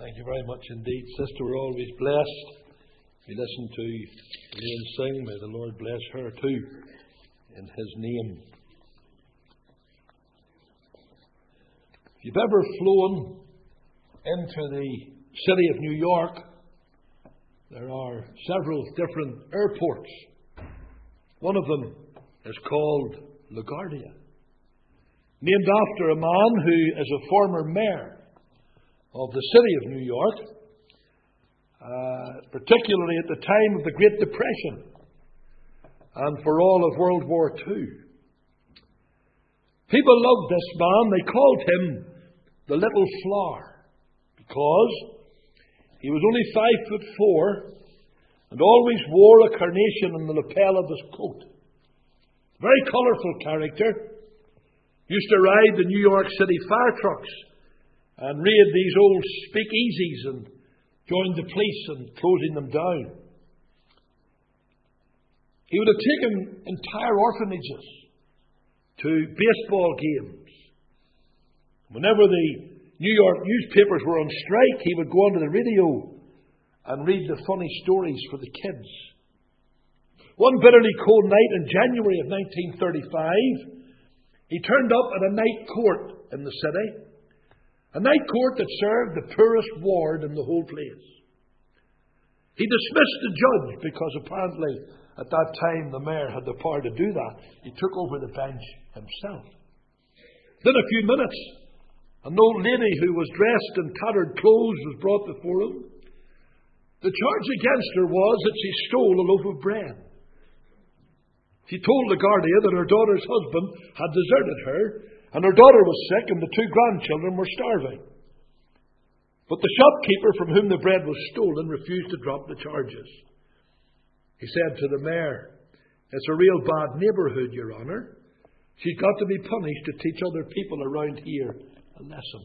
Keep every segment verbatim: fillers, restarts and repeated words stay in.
Thank you very much indeed, sister. We're always blessed. We listen to Elaine sing. May the Lord bless her too, in His name. If you've ever flown into the city of New York, there are several different airports. One of them is called LaGuardia, named after a man who is a former mayor of the city of New York, uh, particularly at the time of the Great Depression and for all of World War Two. People loved this man. They called him the Little Flower because he was only five foot four and always wore a carnation in the lapel of his coat. Very colourful character. Used to ride the New York City fire trucks and raid these old speakeasies and joined the police in closing them down. He would have taken entire orphanages to baseball games. Whenever the New York newspapers were on strike, he would go onto the radio and read the funny stories for the kids. One bitterly cold night in January of nineteen thirty-five, he turned up at a night court in the city. A night court that served the poorest ward in the whole place. He dismissed the judge because apparently at that time the mayor had the power to do that. He took over the bench himself. Then a few minutes, an old lady who was dressed in tattered clothes was brought before him. The charge against her was that she stole a loaf of bread. She told LaGuardia that her daughter's husband had deserted her, and her daughter was sick, and the two grandchildren were starving. But the shopkeeper from whom the bread was stolen refused to drop the charges. He said to the mayor, "It's a real bad neighbourhood, Your Honour. She's got to be punished to teach other people around here a lesson."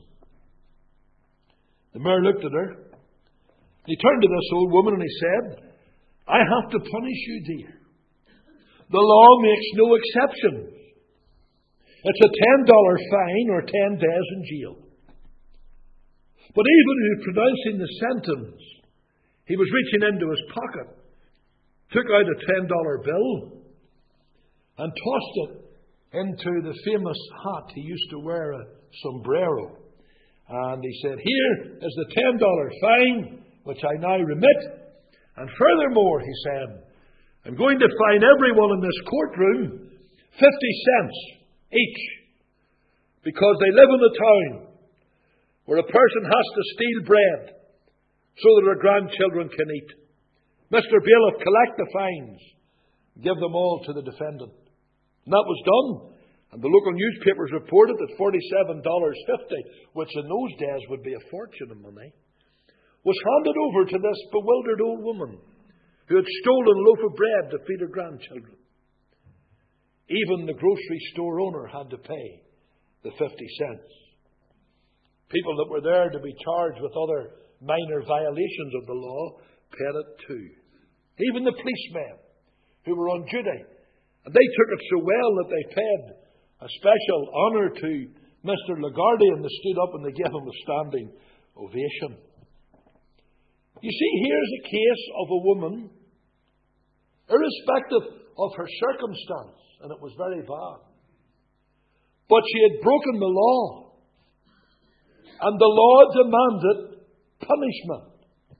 The mayor looked at her. He turned to this old woman and he said, "I have to punish you, dear. The law makes no exceptions. It's a ten dollar fine or ten days in jail." But even in pronouncing the sentence, he was reaching into his pocket, took out a ten dollar bill, and tossed it into the famous hat he used to wear, a sombrero. And he said, "Here is the ten dollar fine, which I now remit. And furthermore," he said, "I'm going to fine everyone in this courtroom fifty cents each, because they live in a town where a person has to steal bread so that her grandchildren can eat. Mister Bailiff, collect the fines, give them all to the defendant." And that was done, and the local newspapers reported that forty-seven dollars fifty, which in those days would be a fortune of money, was handed over to this bewildered old woman who had stolen a loaf of bread to feed her grandchildren. Even the grocery store owner had to pay the fifty cents. People that were there to be charged with other minor violations of the law paid it too. Even the policemen who were on duty. And they took it so well that they paid a special honour to Mister LaGuardia, and they stood up and they gave him a standing ovation. You see, here's a case of a woman, irrespective of her circumstance, and it was very bad. But she had broken the law. And the law demanded punishment.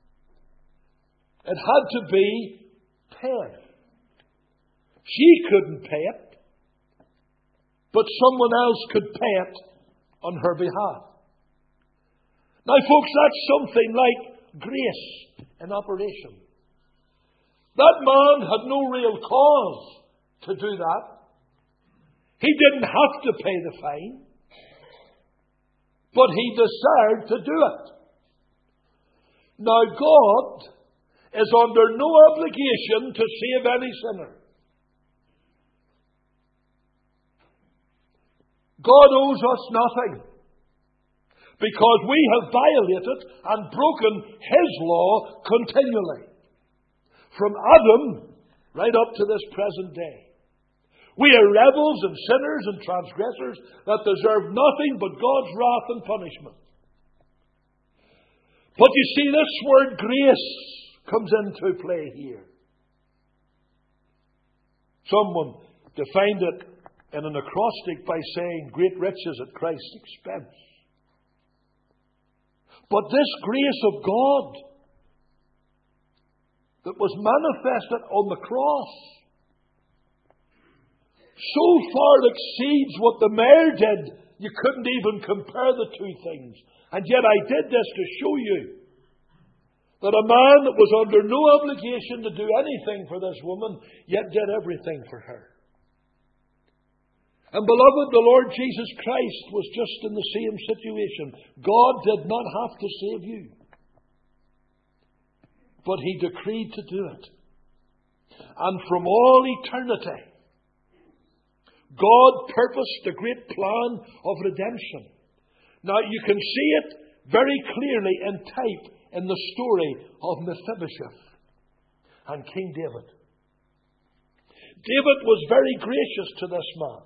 It had to be paid. She couldn't pay it, but someone else could pay it on her behalf. Now, folks, that's something like grace in operation. That man had no real cause to do that. He didn't have to pay the fine, but he desired to do it. Now, God is under no obligation to save any sinner. God owes us nothing, because we have violated and broken His law continually, from Adam right up to this present day. We are rebels and sinners and transgressors that deserve nothing but God's wrath and punishment. But you see, this word grace comes into play here. Someone defined it in an acrostic by saying, great riches at Christ's expense. But this grace of God that was manifested on the cross so far exceeds what the mayor did, you couldn't even compare the two things. And yet I did this to show you that a man that was under no obligation to do anything for this woman, yet did everything for her. And beloved, the Lord Jesus Christ was just in the same situation. God did not have to save you, but He decreed to do it. And from all eternity, God purposed the great plan of redemption. Now you can see it very clearly in type in the story of Mephibosheth and King David. David was very gracious to this man.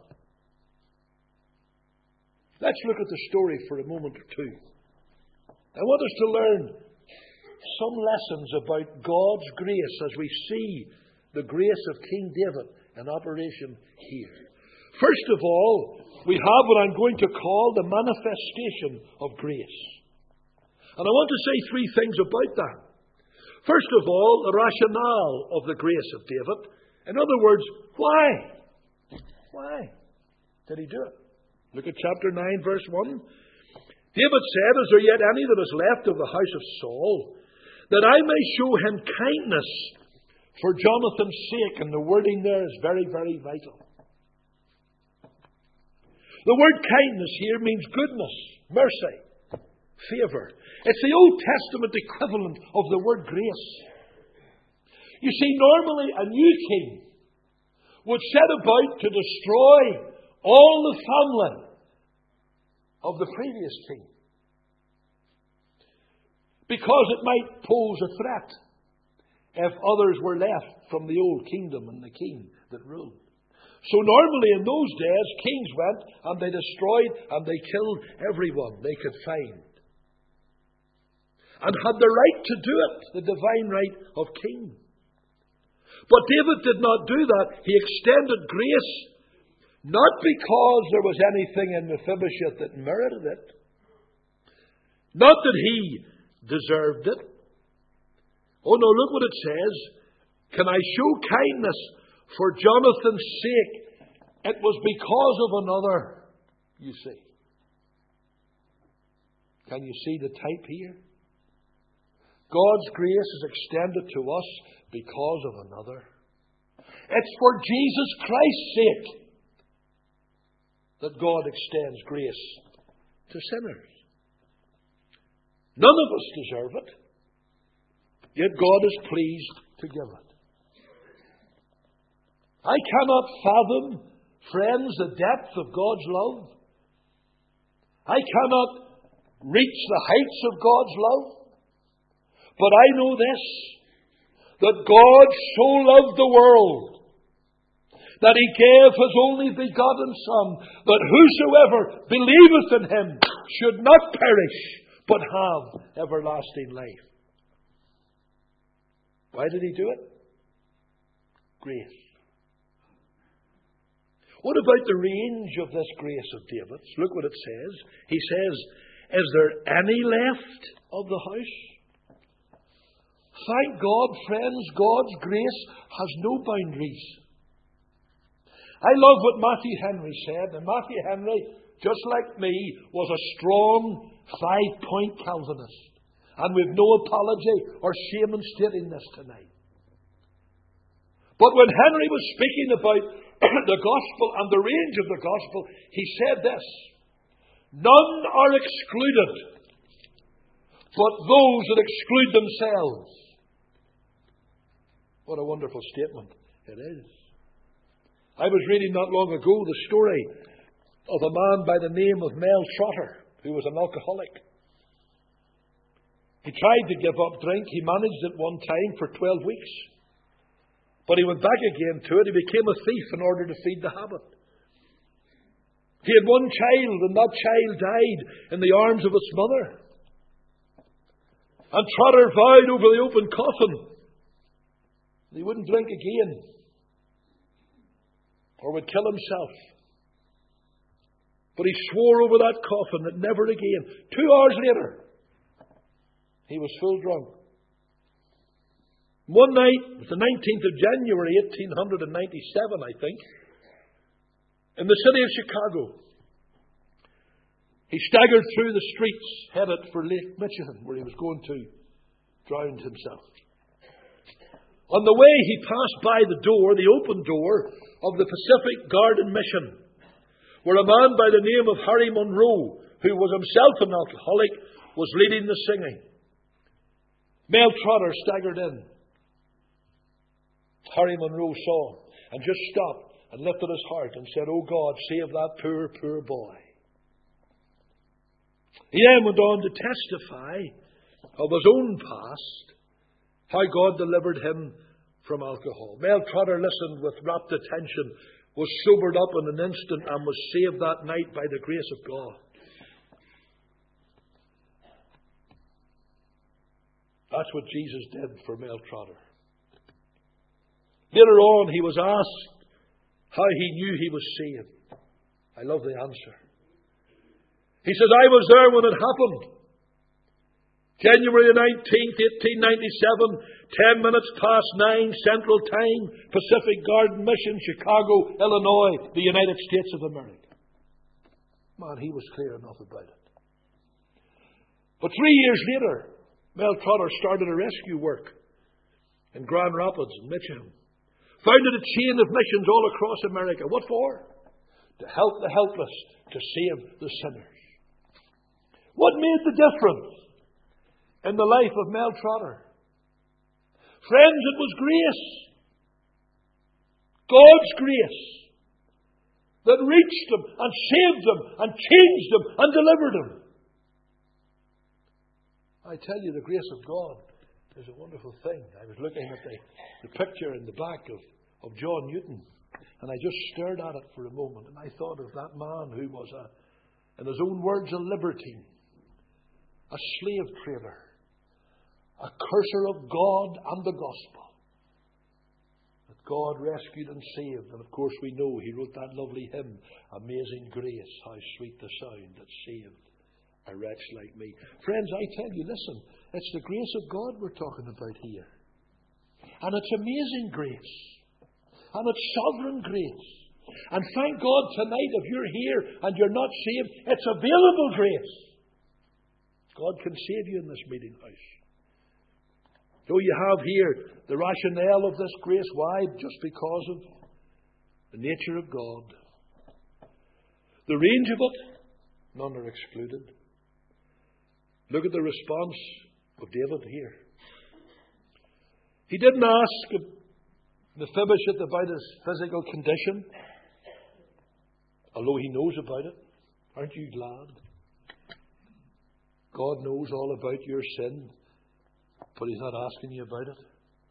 Let's look at the story for a moment or two. I want us to learn some lessons about God's grace as we see the grace of King David in operation here. First of all, we have what I'm going to call the manifestation of grace. And I want to say three things about that. First of all, the rationale of the grace of David. In other words, why? Why did he do it? Look at chapter nine, verse one. David said, is there yet any that is left of the house of Saul, that I may show him kindness for Jonathan's sake? And the wording there is very, very vital. The word kindness here means goodness, mercy, favour. It's the Old Testament equivalent of the word grace. You see, normally a new king would set about to destroy all the family of the previous king, because it might pose a threat if others were left from the old kingdom and the king that ruled. So normally in those days, kings went and they destroyed and they killed everyone they could find, and had the right to do it, the divine right of king. But David did not do that. He extended grace, not because there was anything in Mephibosheth that merited it, not that he deserved it. Oh no, look what it says. Can I show kindness for Jonathan's sake? It was because of another, you see. Can you see the type here? God's grace is extended to us because of another. It's for Jesus Christ's sake that God extends grace to sinners. None of us deserve it, yet God is pleased to give it. I cannot fathom, friends, the depth of God's love. I cannot reach the heights of God's love. But I know this, that God so loved the world that He gave His only begotten Son, that whosoever believeth in Him should not perish, but have everlasting life. Why did He do it? Grace. What about the range of this grace of David's? Look what it says. He says, is there any left of the house? Thank God, friends, God's grace has no boundaries. I love what Matthew Henry said. And Matthew Henry, just like me, was a strong five-point Calvinist. And we've no apology or shame in stating this tonight. But when Henry was speaking about the gospel and the range of the gospel, he said this: none are excluded, but those that exclude themselves. What a wonderful statement it is. I was reading not long ago the story of a man by the name of Mel Trotter, who was an alcoholic. He tried to give up drink. He managed it one time for twelve weeks. But he went back again to it. He became a thief in order to feed the habit. He had one child, and that child died in the arms of its mother. And Trotter vowed over the open coffin that he wouldn't drink again or would kill himself. But he swore over that coffin that never again. Two hours later, he was full drunk. One night, the nineteenth of January, eighteen ninety-seven, I think, in the city of Chicago, he staggered through the streets, headed for Lake Michigan, where he was going to drown himself. On the way, he passed by the door, the open door, of the Pacific Garden Mission, where a man by the name of Harry Monroe, who was himself an alcoholic, was leading the singing. Mel Trotter staggered in. Harry Monroe saw and just stopped and lifted his heart and said, "Oh God, save that poor, poor boy." He then went on to testify of his own past, how God delivered him from alcohol. Mel Trotter listened with rapt attention, was sobered up in an instant, and was saved that night by the grace of God. That's what Jesus did for Mel Trotter. Later on, he was asked how he knew he was saved. I love the answer. He says, "I was there when it happened. January the nineteenth, eighteen ninety-seven, ten minutes past nine Central Time, Pacific Garden Mission, Chicago, Illinois, the United States of America." Man, he was clear enough about it. But three years later, Mel Trotter started a rescue work in Grand Rapids, Michigan. Founded a chain of missions all across America. What for? To help the helpless, to save the sinners. What made the difference in the life of Mel Trotter? Friends, it was grace. God's grace that reached him and saved him and changed him and delivered him. I tell you, the grace of God is a wonderful thing. I was looking at the, the picture in the back of, of John Newton, and I just stared at it for a moment, and I thought of that man who was, a, in his own words, a libertine, a slave trader, a curser of God and the gospel. That God rescued and saved. And of course we know he wrote that lovely hymn, "Amazing Grace, how sweet the sound that saved a wretch like me." Friends, I tell you, listen, it's the grace of God we're talking about here. And it's amazing grace. And it's sovereign grace. And thank God tonight, if you're here and you're not saved, it's available grace. God can save you in this meeting house. So you have here the rationale of this grace. Why? Just because of the nature of God. The range of it, none are excluded. Look at the response of David here. He didn't ask Mephibosheth about his physical condition, although he knows about it. Aren't you glad? God knows all about your sin, but he's not asking you about it.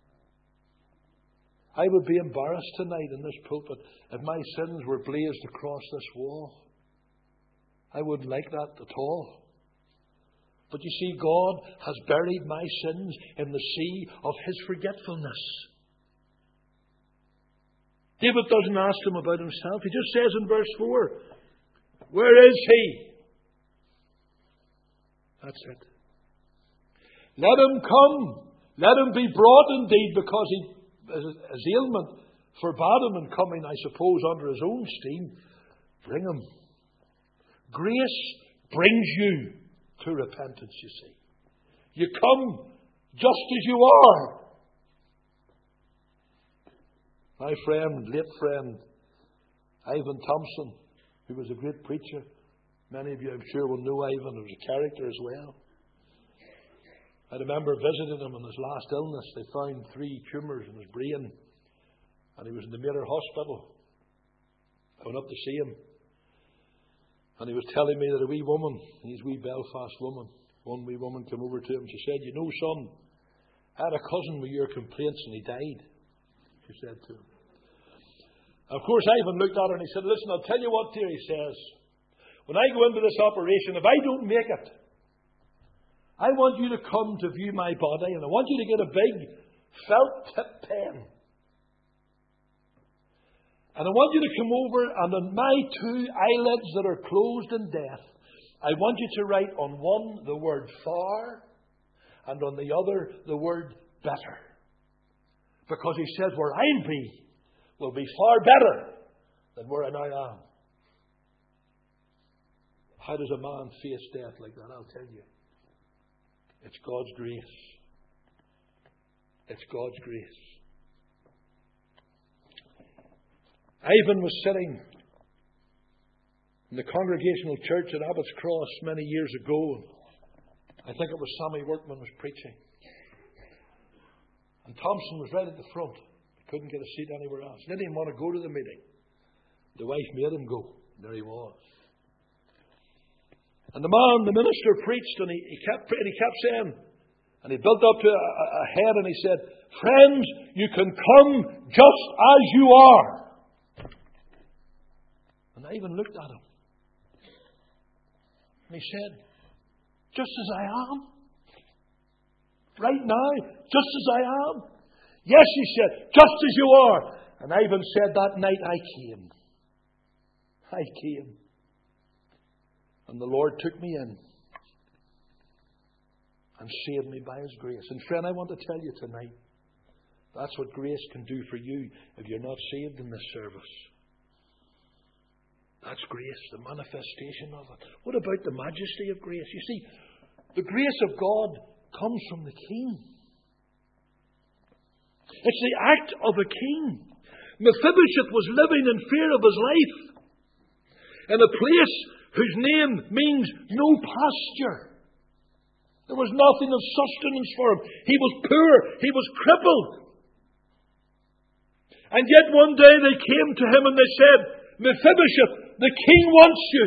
I would be embarrassed tonight in this pulpit if my sins were blazed across this wall. I wouldn't like that at all. But you see, God has buried my sins in the sea of his forgetfulness. David doesn't ask him about himself. He just says in verse four, "Where is he?" That's it. Let him come. Let him be brought indeed, because he, his ailment forbade him in coming, I suppose, under his own steam. Bring him. Grace brings you to repentance, you see. You come just as you are. My friend, late friend, Ivan Thompson, who was a great preacher. Many of you, I'm sure, will know Ivan. He was a character as well. I remember visiting him in his last illness. They found three tumours in his brain, and he was in the Mater Hospital. I went up to see him, and he was telling me that a wee woman, he's a wee Belfast woman, one wee woman came over to him. She said, "You know, son, I had a cousin with your complaints and he died," she said to him. Of course, Ivan looked at her and he said, "Listen, I'll tell you what, dear," he says. "When I go into this operation, if I don't make it, I want you to come to view my body, and I want you to get a big felt tip pen. And I want you to come over, and on my two eyelids that are closed in death, I want you to write on one the word far, and on the other the word better. Because he says, where I'll be will be far better than where I now am. How does a man face death like that? I'll tell you. It's God's grace. It's God's grace. Ivan was sitting in the Congregational Church at Abbott's Cross many years ago. I think it was Sammy Workman was preaching. And Thompson was right at the front. He couldn't get a seat anywhere else. He didn't even want to go to the meeting. The wife made him go. There he was. And the man, the minister, preached, and he, he kept and he kept saying, and he built up to a, a head, and he said, "Friends, you can come just as you are." And I even looked at him. And he said, "Just as I am? Right now? Just as I am?" "Yes," he said, "just as you are." And Ivan said, "That night I came. I came. And the Lord took me in and saved me by His grace." And friend, I want to tell you tonight, that's what grace can do for you if you're not saved in this service. That's grace, the manifestation of it. What about the majesty of grace? You see, the grace of God comes from the King. It's the act of a king. Mephibosheth was living in fear of his life in a place whose name means no pasture. There was nothing of sustenance for him. He was poor. He was crippled. And yet one day they came to him and they said, "Mephibosheth, the king wants you."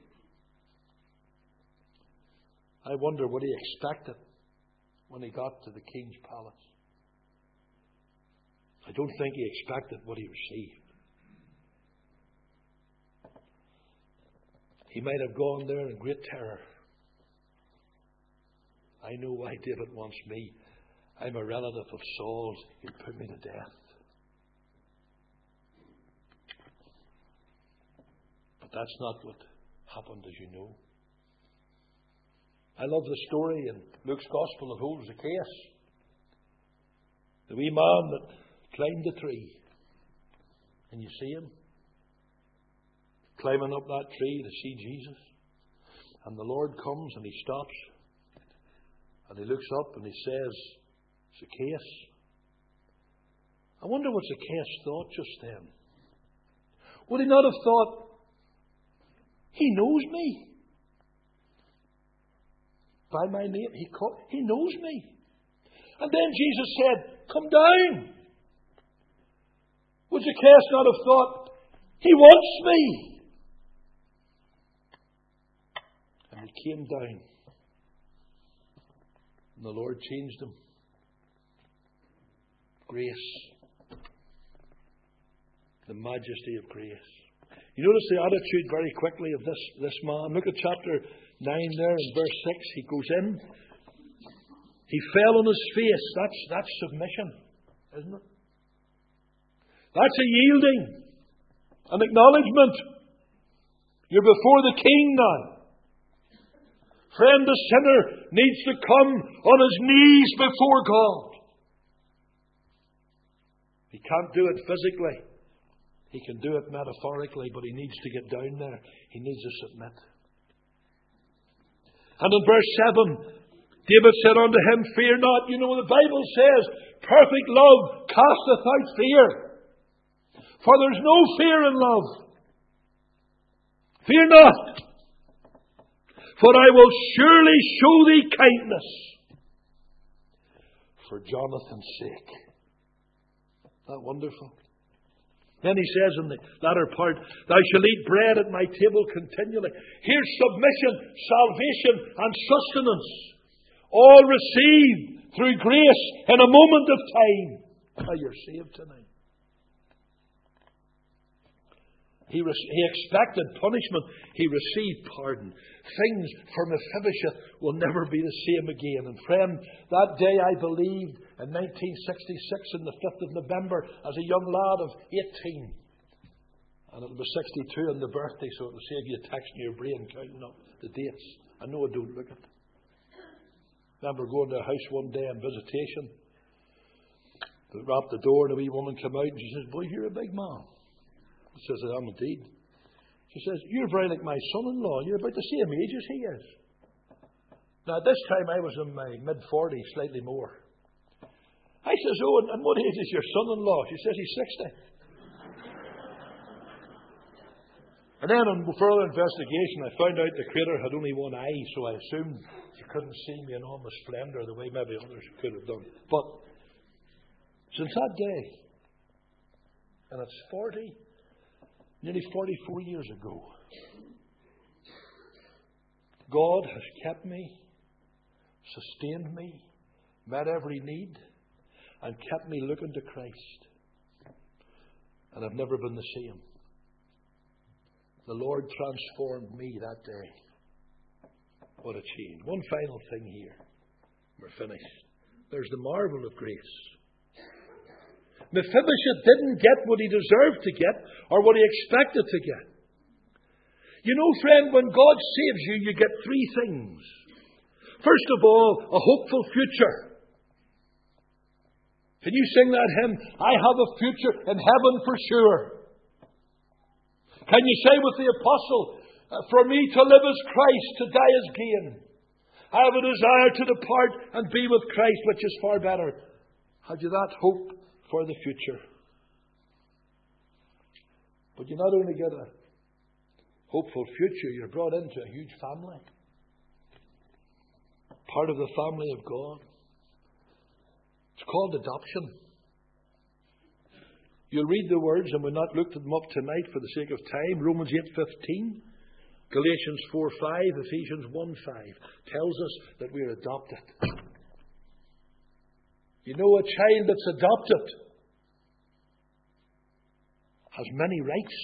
I wonder what he expected when he got to the king's palace. I don't think he expected what he received. He might have gone there in great terror. "I know why David wants me. I'm a relative of Saul's. He'll put me to death." But that's not what happened, as you know. I love the story in Luke's Gospel that holds the case. The wee man that climbed the tree. And you see him climbing up that tree to see Jesus. And the Lord comes and He stops. And He looks up and He says, "Zacchaeus." I wonder what Zacchaeus thought just then. Would he not have thought, "He knows me. By my name, He called, He knows me." And then Jesus said, "Come down." Would Zacchaeus not have thought, "He wants me"? And he came down. And the Lord changed him. Grace. The majesty of grace. You notice the attitude very quickly of this, this man. Look at chapter nine there in verse six. He goes in. He fell on his face. That's, that's submission, isn't it? That's a yielding. An acknowledgement. You're before the King now. Friend, the sinner needs to come on his knees before God. He can't do it physically. He can do it metaphorically, but he needs to get down there. He needs to submit. And in verse seven, David said unto him, "Fear not." You know, the Bible says, perfect love casteth out fear. For there's no fear in love. Fear not. For I will surely show thee kindness for Jonathan's sake. Isn't that wonderful? Then he says in the latter part, "Thou shalt eat bread at my table continually." Here's submission, salvation, and sustenance. All received through grace in a moment of time. How you're saved tonight. He, re- he expected punishment. He received pardon. Things for Mephibosheth will never be the same again. And friend, that day I believed in nineteen sixty-six, on the fifth of November, as a young lad of eighteen. And it was sixty-two on the birthday, so it will save you a text in your brain counting up the dates. I know I don't look at it. I remember going to a house one day on visitation. They rapped the door and a wee woman came out and she says, "Boy, you're a big man." I says, "I am indeed." She says, "You're very like my son-in-law. You're about the same age as he is." Now, at this time, I was in my mid-forties, slightly more. I says, "Oh, and, and what age is your son-in-law?" She says, "He's sixty. And then on further investigation, I found out the creator had only one eye, so I assumed she couldn't see me in all my splendour the way maybe others could have done. But since that day, and it's forty, nearly forty-four years ago, God has kept me, sustained me, met every need, and kept me looking to Christ. And I've never been the same. The Lord transformed me that day. What a change. One final thing here. We're finished. There's the marvel of grace. Mephibosheth didn't get what he deserved to get or what he expected to get. You know, friend, when God saves you, you get three things. First of all, a hopeful future. Can you sing that hymn? I have a future in heaven for sure. Can you say with the apostle, for me to live is Christ, to die is gain. I have a desire to depart and be with Christ, which is far better. Have you that hope for the future? But you not only get a hopeful future, you're brought into a huge family. Part of the family of God. It's called adoption. You'll read the words, and we'll not look at them up tonight for the sake of time. Romans eight fifteen, Galatians four five, Ephesians one five tells us that we're adopted. You know, a child that's adopted has many rights.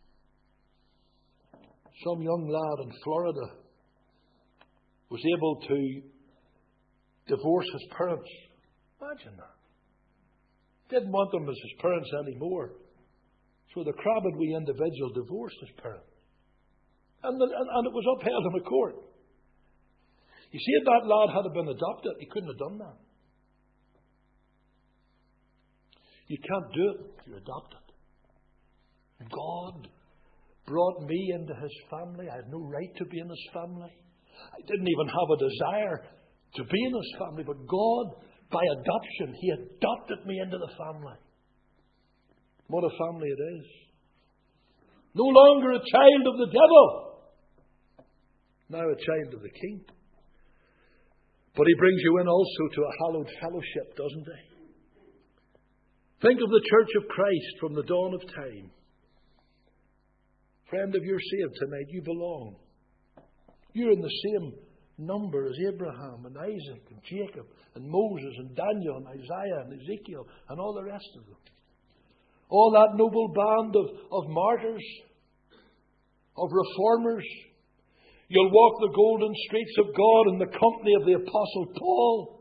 Some young lad in Florida was able to divorce his parents. Imagine that. Didn't want them as his parents anymore. So the crabbed wee individual divorced his parents. And, the, and, and it was upheld in the court. You see, if that lad had been adopted, he couldn't have done that. You can't do it if you're adopted. God brought me into his family. I had no right to be in his family. I didn't even have a desire to be in his family. But God, by adoption, he adopted me into the family. What a family it is. No longer a child of the devil. Now a child of the King. But he brings you in also to a hallowed fellowship, doesn't he? Think of the Church of Christ from the dawn of time. Friend, if you're saved tonight, you belong. You're in the same number as Abraham and Isaac and Jacob and Moses and Daniel and Isaiah and Ezekiel and all the rest of them. All that noble band of, of martyrs, of reformers. You'll walk the golden streets of God in the company of the Apostle Paul.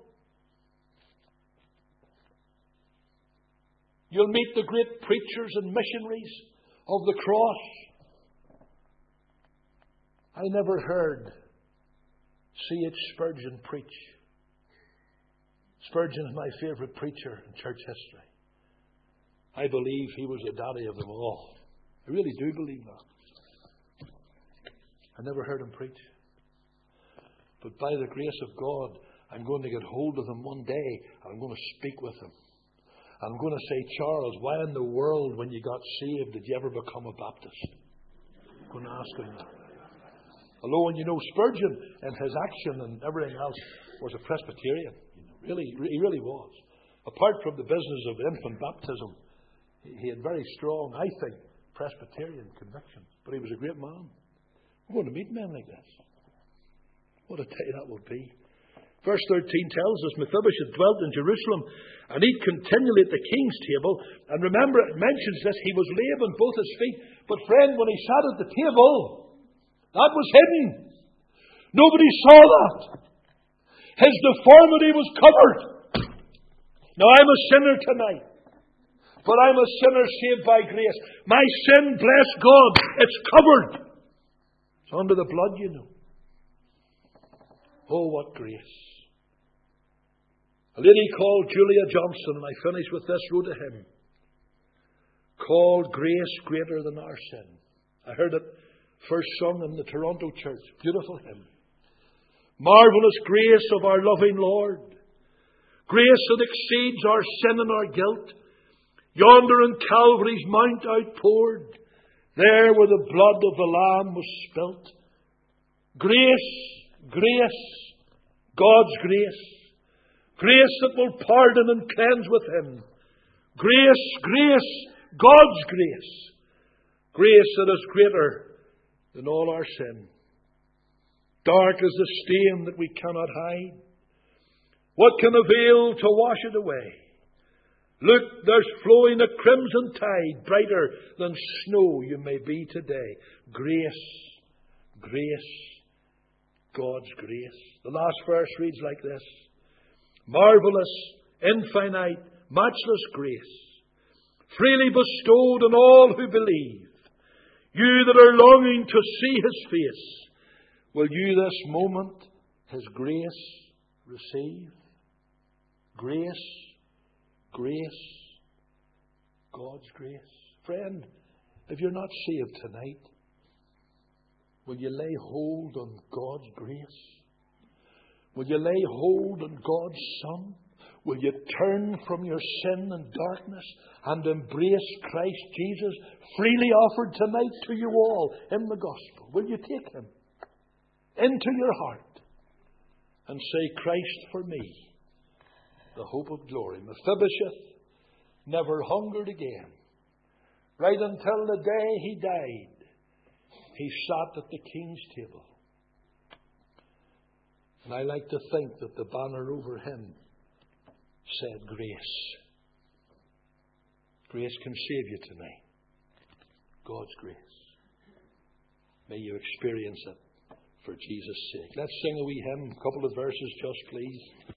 You'll meet the great preachers and missionaries of the cross. I never heard C H Spurgeon preach. Spurgeon is my favourite preacher in church history. I believe he was the daddy of them all. I really do believe that. I never heard him preach. But by the grace of God, I'm going to get hold of him one day and I'm going to speak with him. I'm going to say, Charles, why in the world, when you got saved, did you ever become a Baptist? I'm going to ask him that. Although, and you know, Spurgeon and his action and everything else was a Presbyterian. You know, really, he really was. Apart from the business of infant baptism, he had very strong, I think, Presbyterian convictions. But he was a great man. We're going to meet men like this. What a day that will be. Verse thirteen tells us Mephibosheth dwelt in Jerusalem and ate continually at the king's table. And remember, it mentions this, he was lame on both his feet. But friend, when he sat at the table, that was hidden. Nobody saw that. His deformity was covered. Now I'm a sinner tonight, but I'm a sinner saved by grace. My sin, bless God, it's covered. It's under the blood, you know. Oh, what grace. A lady called Julia Johnson, and I finish with this, wrote a hymn called Grace Greater Than Our Sin. I heard it first sung in the Toronto church. Beautiful hymn. Marvellous grace of our loving Lord. Grace that exceeds our sin and our guilt. Yonder on Calvary's mount outpoured, there where the blood of the Lamb was spilt. Grace, grace, God's grace. Grace that will pardon and cleanse within. Grace, grace, God's grace. Grace that is greater than all our sin. Dark as the stain that we cannot hide. What can avail to wash it away? Look, there's flowing a crimson tide, brighter than snow you may be today. Grace, grace, God's grace. The last verse reads like this. Marvellous, infinite, matchless grace, freely bestowed on all who believe. You that are longing to see His face, will you this moment His grace receive? Grace, grace, God's grace. Friend, if you're not saved tonight, will you lay hold on God's grace? Will you lay hold on God's Son? Will you turn from your sin and darkness and embrace Christ Jesus, freely offered tonight to you all in the gospel? Will you take Him into your heart and say, Christ for me, the hope of glory? Mephibosheth never hungered again. Right until the day he died, he sat at the king's table. And I like to think that the banner over him said grace. Grace can save you tonight. God's grace. May you experience it for Jesus' sake. Let's sing a wee hymn, a couple of verses just, please.